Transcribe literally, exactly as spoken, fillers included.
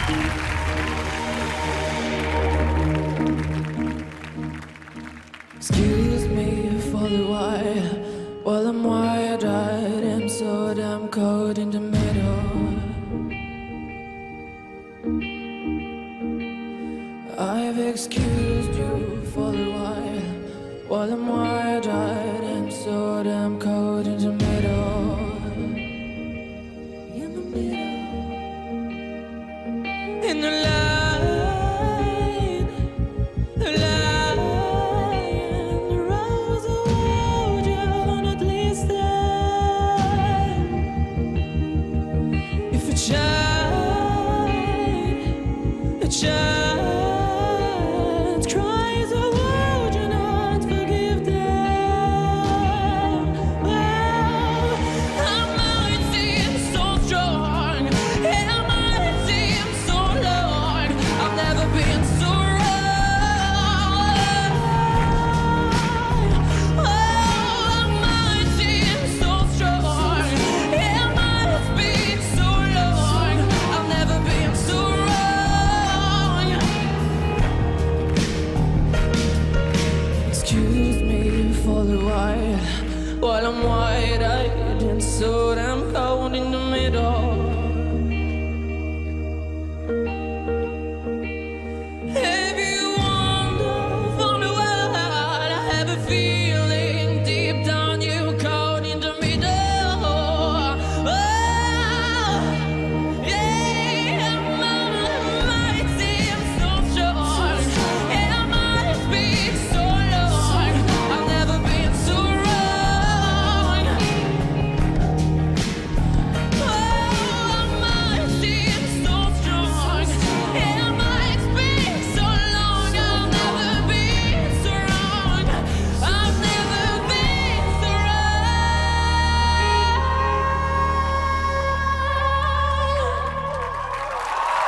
Excuse me for the while, while I'm wide-eyed and so damn cold in the middle. I've excused you for the while, while I'm wide-eyed and so damn cold in the middle. In the middle. In the line, the line, the rose of wood, at least then. If a child, a child